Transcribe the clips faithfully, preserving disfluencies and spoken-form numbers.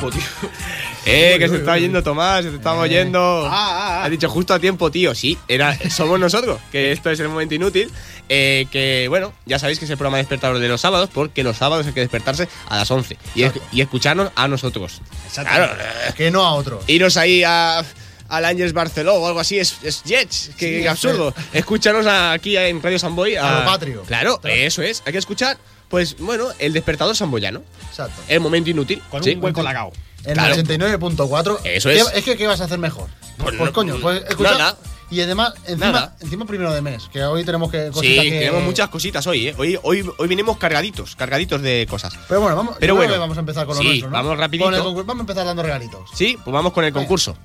tiempo, tío. Eh, que se está oyendo Tomás, se te estaba Eh. oyendo. Ah, ah, ah. Has dicho justo a tiempo, tío. Sí, era, somos nosotros, que esto es el momento inútil. Eh, que bueno, ya sabéis que es el programa despertador de los sábados, porque los sábados hay que despertarse a las once y, es- y escucharnos a nosotros. Exactamente. Claro, eh, Que no a otros. iros ahí a, al Ángels Barceló o algo así, es, es Jets, que Sí, absurdo. Escúchanos aquí en Radio Samboy. A lo patrio. Claro, eso es. Hay que escuchar, pues bueno, el despertador samboyano. Exacto. El momento inútil. Con Sí. un hueco lagao. En Claro. el ochenta y nueve punto cuatro. Eso ¿Qué- es. Es que, ¿qué vas a hacer mejor? Pues Pues, no- coño, pues escucha. nada. Y además, encima, Nada. encima primero de mes, que hoy tenemos que Sí, cositas que. tenemos muchas cositas hoy, ¿eh? Hoy, hoy, hoy vinimos cargaditos, cargaditos de cosas. Pero bueno, vamos, Pero yo creo bueno. que vamos a empezar con lo Sí, nuestro, ¿no? vamos rapidito. Con el concurso. Vamos a empezar dando regalitos. Sí, pues vamos con el Venga. concurso.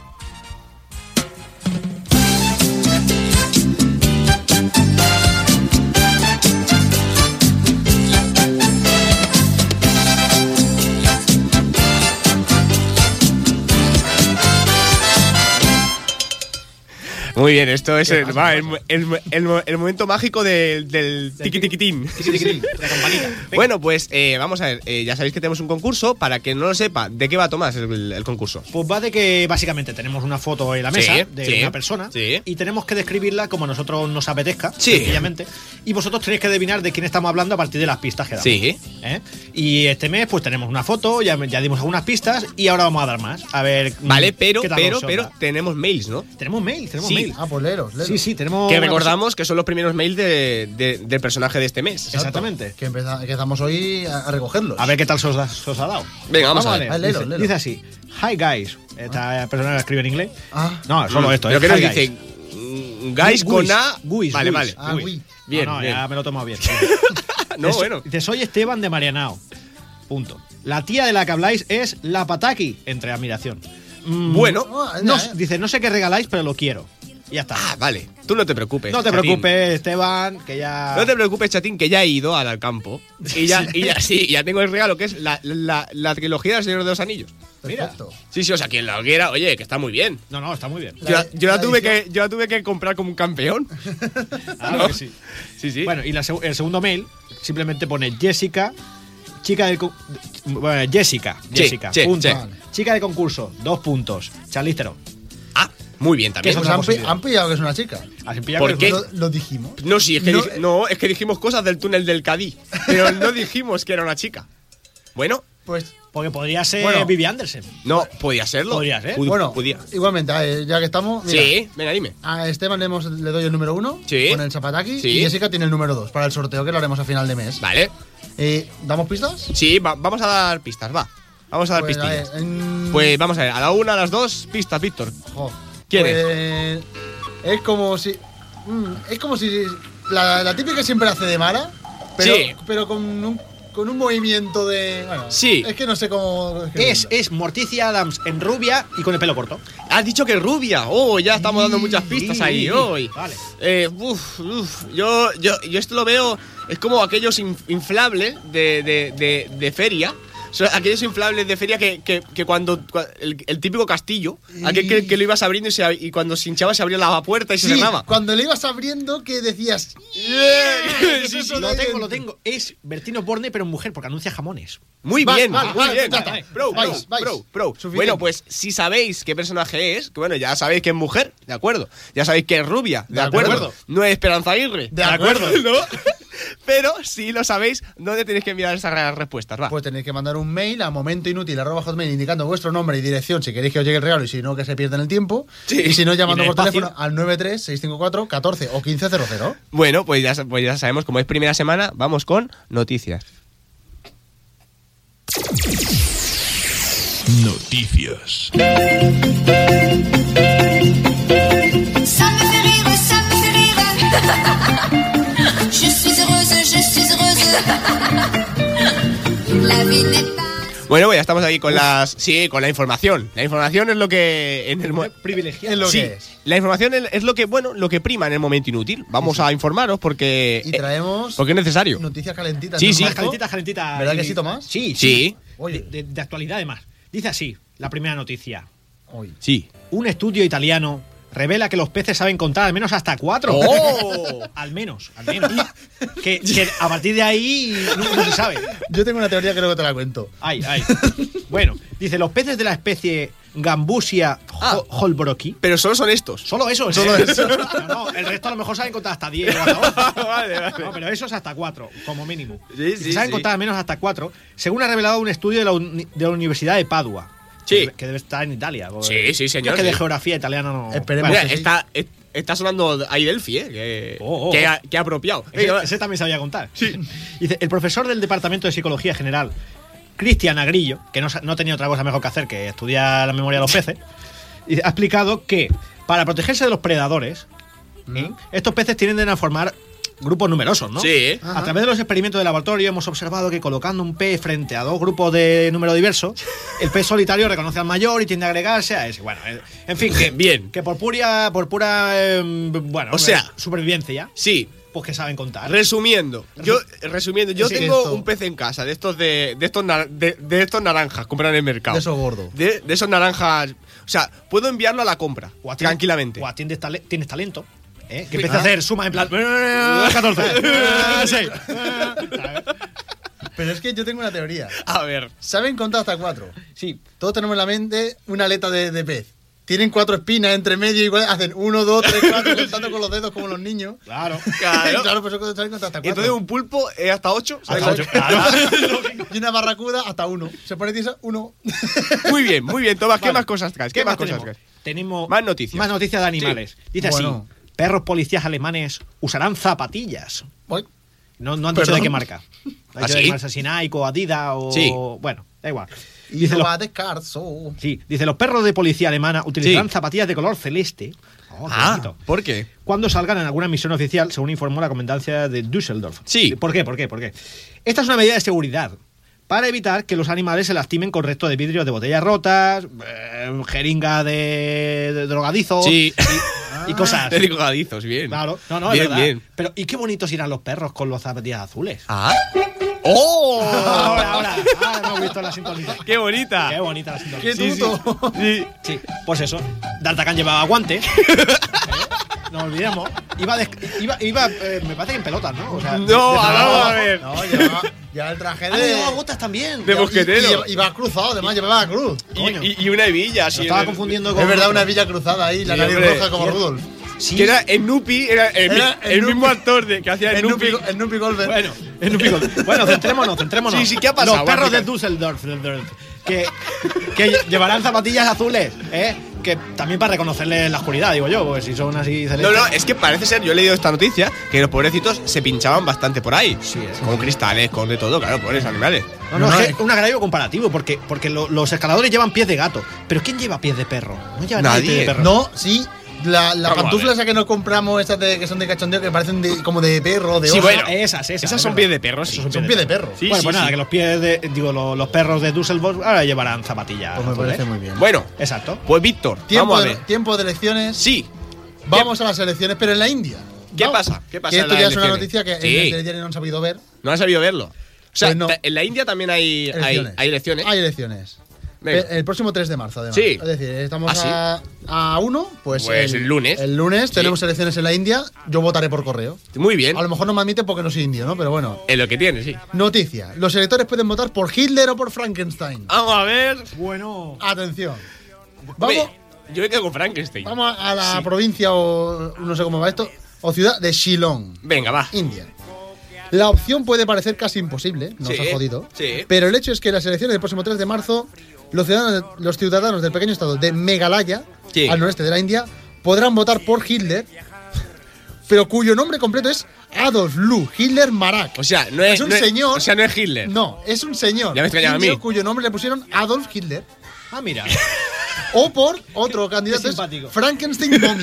Muy bien, esto es ¿Qué el, pasa? va, ¿Qué el, pasa? el- el- el momento mágico del, del tiqui tiquitín. La campanita. Venga. Bueno, pues eh, vamos a ver, eh, ya sabéis que tenemos un concurso. Para quien no lo sepa, ¿de qué va Tomás el, el concurso? Pues va de que básicamente tenemos una foto en la Sí, mesa de sí, una persona sí. y tenemos que describirla como a nosotros nos apetezca, Sí. sencillamente. Y vosotros tenéis que adivinar de quién estamos hablando a partir de las pistas que damos. Sí. ¿Eh? Y este mes pues tenemos una foto, ya, ya dimos algunas pistas y ahora vamos a dar más. A ver. Vale, pero, qué tal pero, nos pero onda. tenemos mails, ¿no? Tenemos mail, tenemos Sí. mail. Ah, pues leeros, leeros. Sí, sí, tenemos. Que una recordamos que son los primeros mails de, de- del personaje de este mes. Exacto. Exactamente. Que empeza- que empezamos hoy a, a recogerlos. A ver qué tal se os, da- se os ha dado. Venga, vamos, a ver. Ah, léelo, dice, léelo. dice así: Hi guys. Esta persona que escribe en inglés. Ah, No, solo esto. Pero es que nos hi, dice guys. mm, guys con Guis, A. guis, vale, guis. vale. ah, Uy. uy. Bien, no, no, bien. ya me lo he tomado bien. No, Es- bueno. Dice, soy Esteban de Marianao. Punto. La tía de la que habláis es la Pataki, entre admiración. Mm, Bueno. Ah, no, ya, eh. dice, no sé qué regaláis, pero lo quiero. Y ya está. Ah, vale. Tú no te preocupes. no te chatín. preocupes, Esteban, que ya. No te preocupes, chatín, que ya he ido al, al campo. Y ya, y ya, sí, ya tengo el regalo, que es la, la, la trilogía del Señor de los Anillos. Mira. Perfecto. Sí, sí, o sea, quien lo quiera, oye, que está muy bien. No, no, está muy bien. Yo, la- yo la la tuve edición- que, yo la tuve que comprar como un campeón. Claro ¿no? que sí. Sí, sí. Bueno, y la seg- el segundo mail simplemente pone Jessica, chica del. con- Bueno, Jessica, Sí, Jessica, sí, punto. sí. Vale. Chica de concurso, dos puntos. Charlistero. Ah, muy bien ¿Qué también. es Pues otra han, pi- posibilidad? han pillado que es una chica. Así pillado ¿Por que- qué? Lo, lo dijimos. No, sí, es que, No, dij- no, es que dijimos cosas del túnel del Cadí. Pero no dijimos que era una chica. Bueno, Pues, Porque podría ser Bueno. Vivi Anderson. no, podía serlo. Podría ser. Pu- bueno, podía. igualmente, eh, ya que estamos. Mira, Sí, venga, dime. A Esteban le, hemos- le doy el número uno Sí. con el Zapataki Sí. y Jessica tiene el número dos para el sorteo que lo haremos a final de mes. Vale. Eh, ¿Damos pistas? Sí, va- vamos a dar pistas, va. Vamos a dar Pues, a pistillas. ver, en- Pues vamos a ver, a la una, a las dos, pistas, Víctor. Jo, ¿Quién pues, es como si. mm, es como si. La, la típica que siempre hace de mala, pero, Sí. pero con un, con un movimiento de. Bueno, Sí. Es que no sé cómo. Es, es Morticia Adams en rubia y con el pelo corto. Has dicho que es rubia. Oh, ya estamos dando muchas pistas Sí. ahí hoy. Vale. Eh, uf, uf, yo, yo, yo esto lo veo. Es como aquellos in- inflables de, de, de, de feria. Son aquellos inflables de feria que, que, que cuando. cua- El, el típico castillo. Aquel que, que lo ibas abriendo y, se, ab- y cuando se hinchaba se abría la puerta y se Sí, cerraba. cuando le ibas abriendo que decías. Yeah. Sí, sí, Lo de tengo, lo dentro. tengo. Es Bertino Borne, pero en mujer, porque anuncia jamones. Muy Vale, bien, vale, muy vale, bien. ya está. Pro, pro, Vais, vais. pro, pro. Suficiente. Bueno, pues si sabéis qué personaje es, que bueno, ya sabéis que es mujer, de acuerdo. Ya sabéis que es rubia, de, De acuerdo. acuerdo. No es Esperanza Aguirre, De acuerdo. ¿no? Pero si lo sabéis, ¿dónde tenéis que enviar esas respuestas? Va. Pues tenéis que mandar un mail a momentoinútil arroba hotmail indicando vuestro nombre y dirección si queréis que os llegue el regalo y si no que se pierdan el tiempo. Sí. Y si no, llamando Y en por el espacio. teléfono al nueve tres seis cinco cuatro catorce o quince cero cero. Bueno, pues ya, pues ya sabemos, como es primera semana, vamos con noticias. Noticias. Ça me fait rire, ça me fait rire. Je suis heureuse, je suis heureuse. La vie n'est pas. Bueno, pues ya estamos aquí con las. Sí, con la información. La información es lo que. En el mo- Privilegiado. Es lo sí, que es. la información es es lo que, bueno, lo que prima en el momento inútil. Vamos a informaros porque. Y eh, traemos porque es necesario. noticias calentitas. Sí, ¿no, sí. Marco? Calentita, calentita. ¿Verdad y- que sí, Tomás? Sí, Sí. sí. Oye. De, de actualidad, además. Dice así, la primera noticia. Hoy. Sí. Un estudio italiano revela que los peces saben contar al menos hasta cuatro. ¡Oh! Al menos, al menos. que, que a partir de ahí no, no se sabe. Yo tengo una teoría que luego te la cuento. Ay, ay. Bueno, dice, los peces de la especie Gambusia Ah. ho- holbrooki. Pero solo son estos. Solo eso, Solo ¿eh? eso. No, no, el resto a lo mejor saben contar hasta diez o hasta once. Vale, vale. No, pero eso es hasta cuatro, como mínimo. Sí, Dice, sí, saben sí. contar al menos hasta cuatro, según ha revelado un estudio de la, uni- de la Universidad de Padua. Sí. Que, que debe estar en Italia. porque- Sí, sí, señor, Es que de sí. geografía italiana no. Esperemos. Mira, que sí. está, es- está sonando ahí Delphi, ¿eh? Que, Oh, oh, que, oh. ha- que ha apropiado. Ese, Venga, va. ese también sabía contar. Dice, el profesor del Departamento de Psicología General, Cristian Agrillo, que no, sa- no tenía otra cosa mejor que hacer que estudiar la memoria de los peces, y ha explicado que para protegerse de los predadores, ¿eh? estos peces tienden a formar grupos numerosos, ¿no? Sí. A través de los experimentos de laboratorio hemos observado que colocando un pez frente a dos grupos de número diverso, el pez solitario reconoce al mayor y tiende a agregarse a ese. Bueno, eh, en fin, que Bien. que por pura, por pura, eh, bueno, O sea- supervivencia, Sí. pues que saben contar. Resumiendo, yo resumiendo, yo Sí, tengo esto- un pez en casa de estos de, de estos nar- de, de estos naranjas comprados en el mercado. De esos gordos. De, de esos naranjas, o sea, puedo enviarlo a la compra O atiendes- tranquilamente. O atiendes tale- tienes talento. ¿eh? Que Sí. empieza a Ah. hacer sumas en plan. catorce. seis. Pero es que yo tengo una teoría. A ver. Saben contar hasta cuatro. Sí. Todos tenemos en la mente una aleta de, de pez. Tienen cuatro espinas entre medio y igual hacen uno, dos, tres, cuatro, contando con los dedos como los niños. Claro. Claro. claro, pues eso saben contar hasta cuatro. Entonces un pulpo es hasta ocho. Hasta ocho. Claro. Y una barracuda hasta uno. Se pone tiesa, uno. Muy bien, muy bien, Tomás. ¿Qué Vale. más cosas traes? ¿Qué, más cosas tenemos? traes? Tenemos Más noticias. Más noticias de animales. Dice Bueno. así: perros policías alemanes usarán zapatillas. Voy. No, no han dicho Perdón. de qué marca. No han ¿Ah, dicho de sí? qué marca, si Nike o Adidas o. Sí. Bueno, da igual. Y Dice no los, va a descarso. sí, dice los perros de policía alemana utilizarán Sí. zapatillas de color celeste. Oh, qué Ah, bonito. ¿por qué? Cuando salgan en alguna misión oficial, según informó la comandancia de Düsseldorf. Sí. ¿Por qué? ¿Por qué? ¿Por qué? Esta es una medida de seguridad para evitar que los animales se lastimen con restos de vidrios de botellas rotas, eh, jeringa de, de drogadizo Sí. y, y cosas. De drogadizos, bien. Claro, no, no, bien, es verdad. bien. Pero, ¿y qué bonitos irán los perros con los zapatillas azules? Ah. ¡Oh! Ahora, ahora, ahora hemos visto la sintonía. ¡Qué bonita! Qué bonita la sintonía. ¡Qué Sí, sí. tuto! Sí. Sí, pues eso. D'Artagnan llevaba guantes. ¿eh? No olvidemos. Iba, des- iba, iba eh, me parece que en pelotas, ¿no? O sea, No, de- de- vamos a ver. No, llevaba, llevaba el traje Ah, de. llevaba botas también. De y- mosquetero. Y, y iba cruzado, además, llevaba la cruz. Coño. Y, y- y una hebilla, Lo así. estaba en el- confundiendo con. Es verdad, otro. una villa cruzada ahí, la Sí, nariz hombre. roja como Sí. Rudolf. Sí. Que era Snoopy, era el, mi- Era el Snoopy. mismo actor de, que hacía El Snoopy. Nupi, el Nupi Goldberg. Bueno, es un pico. Bueno, centrémonos, centrémonos. Sí, sí, ¿qué ha pasado? Los perros de Vamos a Düsseldorf, Düsseldorf, que, que llevarán zapatillas azules, ¿eh? Que también para reconocerles en la oscuridad, digo yo, porque si son así celestes. No, no, es que parece ser, yo he leído esta noticia, que los pobrecitos se pinchaban bastante por ahí. Sí, es. Con cristales, con de todo, claro, pobres animales. No, no, No, es no, que un agravio comparativo, porque, porque lo- los escaladores llevan pies de gato. Pero ¿quién lleva pies de perro? No lleva nadie, Nadie. pies de perro. No, sí. La, la Vamos a pantufla ver. esa que nos compramos, esas de, que son de cachondeo, que parecen de, como de perro, de Sí, oso. bueno, esas, esas. Esas es son verdad. pies de perro, sí. Esos son son pies de perro. Sí, bueno, sí, pues nada, sí. que los pies de. Digo, los, los perros de Düsseldorf ahora llevarán zapatillas. Pues me azules. parece muy bien. Bueno, Exacto. pues Víctor, Tiempo vamos a de, ver. tiempo de elecciones. Sí. Vamos a las elecciones, pero en la India. ¿Qué Vamos. pasa? ¿Qué pasa Que en esto las ya es una elecciones? noticia que Sí. en el telediario no han sabido ver. No has sabido verlo. O sea, Pues no. ta- en la India también hay hay, Elecciones. hay elecciones. Hay elecciones. Venga. El, el próximo tres de marzo, además. Sí. Es decir, estamos ¿Ah, a, a uno, pues, Pues el lunes. El lunes Sí. tenemos elecciones en la India. Yo votaré por correo. Muy bien. A lo mejor no me admite porque no soy indio, ¿no? Pero bueno. Es lo que tiene, sí. Noticia. Los electores pueden votar por Hitler o por Frankenstein. Vamos a ver. Bueno. Atención. Vamos, Hombre, yo me quedo con Frankenstein. vamos a la provincia o no sé cómo va esto, o ciudad de Shillong, Venga, va. India. La opción puede parecer casi imposible, nos Sí, ha jodido, sí. pero el hecho es que en las elecciones del próximo tres de marzo, los ciudadanos, los ciudadanos del pequeño estado de Meghalaya, Sí. al noreste de la India, podrán votar por Hitler, pero cuyo nombre completo es Adolf Lu Hitler Marak. O sea, no es, Es un no señor- O sea, no es Hitler. No, es un señor Ya me extrañaba a indio mí. cuyo nombre le pusieron Adolf Hitler. Ah, mira. O por otro candidato, Qué es simpático. Frankenstein Mommy.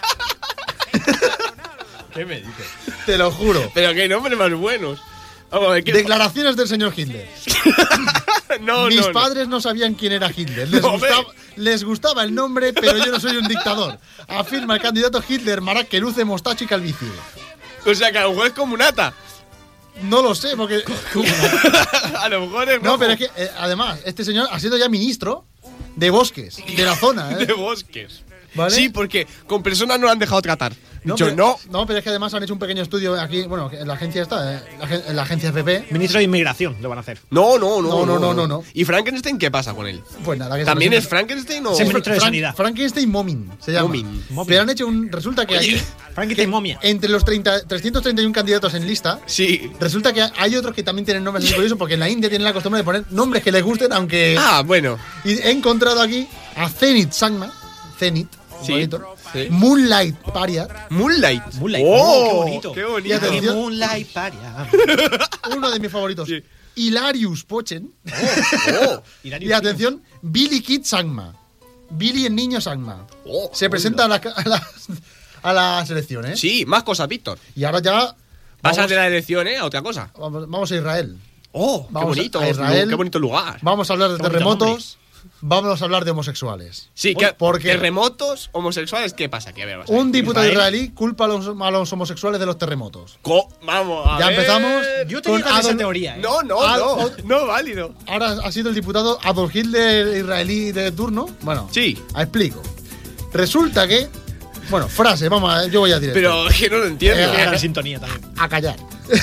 ¿Qué me dices? Te lo juro. Pero qué nombres más buenos. Vamos a ver, ¿qué? Declaraciones del señor Hitler. no, Mis no, no. padres no sabían quién era Hitler. Les, No, gustaba, hombre. les gustaba el nombre, pero yo no soy un dictador. Afirma el candidato Hitler Marak, que luce mostacho y calvicie. O sea, que a lo mejor es como nata. No lo sé, porque. a lo mejor es No, rojo. pero es que, eh, además, este señor ha sido ya ministro de bosques, de la zona. ¿eh? De bosques. ¿Vale? Sí, porque con personas no lo han dejado tratar. No, Dicho, pero, no. no, pero es que además han hecho un pequeño estudio aquí, bueno, en la agencia está, eh, la, agen- en la agencia F P. Ministro de Inmigración lo van a hacer. No, no, no. No, no, no, no, no. ¿Y Frankenstein qué pasa con él? Pues nada, que se ¿También es presenta. Frankenstein o.? Sí, ministro de Frank- Sanidad. Frankenstein Momin se llama. Momin. Momin. Pero han hecho un. Resulta que Oye, hay. Frankenstein que momia. Entre los treinta, trescientos treinta y uno candidatos en lista, Sí. resulta que hay otros que también tienen nombres así curiosos, porque en la India tienen la costumbre de poner nombres que les gusten, aunque. Ah, bueno. Y he encontrado aquí a Zenith Sangma. Zenith. Sí, bonito, sí. Moonlight Pariat. Moonlight. Moonlight. Oh, Oh, qué bonito. Qué Y bonito. atención- Moonlight Paria. Uno de mis favoritos. Sí. Hilarius Pochen. Oh, Y atención, Billy Kid Sangma. Billy el niño Sangma. oh, Se presenta a la, a la, a la selección, ¿eh? Sí, más cosas, Víctor. Y ahora ya. Pasas Vamos, de la elección, ¿eh? A otra cosa. vamos, vamos a Israel. Oh, Vamos qué bonito. a Israel. Qué bonito lugar. Vamos a hablar de Qué bonito terremotos. Vamos a hablar de homosexuales. Sí, que porque- terremotos homosexuales, ¿qué pasa? Que a ver, vamos a Un ver. diputado Israel. israelí culpa a los, a los homosexuales de los terremotos. Co- Vamos, a Ya ver. empezamos. Yo tenía Con también esa Adolf- teoría. ¿eh? No, no, Al- no. o- No válido. Ahora ha sido el diputado Adolf Hitler israelí de turno. Bueno, Sí. explico. Resulta que. Bueno, frase, vamos a, yo voy a decir. Pero es que no lo entiendo. Eh, Era en sintonía también. a callar.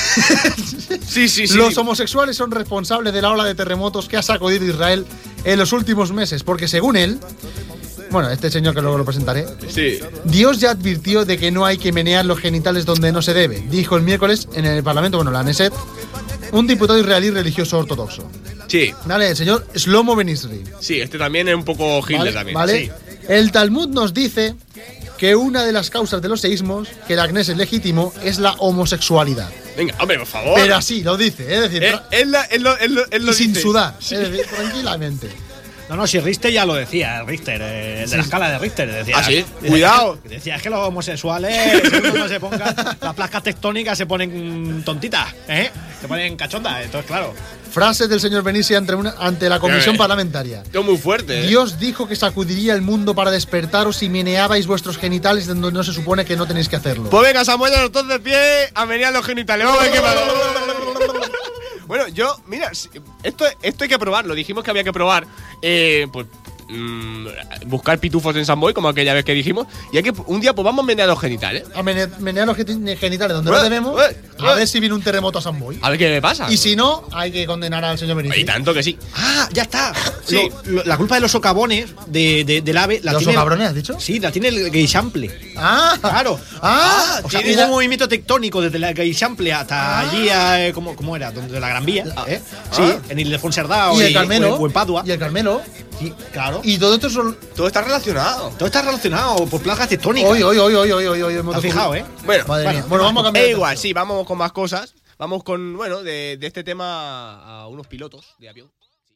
Sí, sí, sí. Los homosexuales son responsables de la ola de terremotos que ha sacudido Israel en los últimos meses, porque según él, bueno, este señor que luego lo presentaré, Sí. Dios ya advirtió de que no hay que menear los genitales donde no se debe, dijo el miércoles en el Parlamento, bueno, la Knesset, un diputado israelí religioso ortodoxo. Sí. Vale, el señor Shlomo Ben-Isri. Sí, este también es un poco Hitler ¿Vale? también. ¿Vale? Sí. El Talmud nos dice que una de las causas de los seísmos que la Knesset legitimó es la homosexualidad. Venga, hombre, por favor. Pero así lo dice, es decir, Eh, tra- él, la- él lo, él lo, él lo y sin dice. sudar, es decir, tranquilamente. No, no, si Richter ya lo decía, Richter, eh, el de la escala de Richter. Decía, Ah, sí, decía cuidado. que- Decía es que los homosexuales, según no se pongan, las placas tectónicas se ponen tontitas, ¿eh? Se ponen cachondas, entonces, claro. Frases del señor Benisi ante, una- ante la comisión Eh. parlamentaria. Esto es muy fuerte. ¿eh? Dios dijo que sacudiría el mundo para despertaros si meneabais vuestros genitales donde no se supone que no tenéis que hacerlo. Pues venga, Samuel, los dos de pie a menear los genitales. Vamos a ver qué pasa. Bueno, yo, mira, si- esto, esto hay que probarlo. Dijimos que había que probar, eh, pues, mm, buscar pitufos en San Boy, como aquella vez que dijimos. Y hay que, un día, pues vamos a menear los genitales. A mene- menear los geni- genitales donde no Eh, debemos, eh, a eh. ver si viene un terremoto a San Boy. A ver qué me pasa. Y si no, hay que condenar al señor Benisi. Y tanto que sí. Ah, ya está. Sí. Lo- lo- la culpa de los socavones de, de- del ave la ¿Los tiene. socavrones has dicho? Sí, la tiene el Gaysample. Ah, Claro. Ah, O sea, tiene hubo la- un movimiento tectónico desde la Gaysample hasta allí, eh, ¿cómo, ¿cómo era? Donde la Gran Vía, ¿eh? Sí, Ah. en Ildefonserdao y el y- Carmelo. o en- o en Padua. Y el Carmelo. Sí, claro. Y todo esto son. Todo está relacionado. Todo está relacionado por placas tectónicas. Hoy, hoy, hoy, hoy, hoy, hoy, hoy. ¿Te has fijado, eh? Bueno, Madre Bueno, mía. Bueno, vamos a cambiar. es de igual, tema. sí, vamos con más cosas. Vamos con, bueno, de, de este tema a unos pilotos de avión.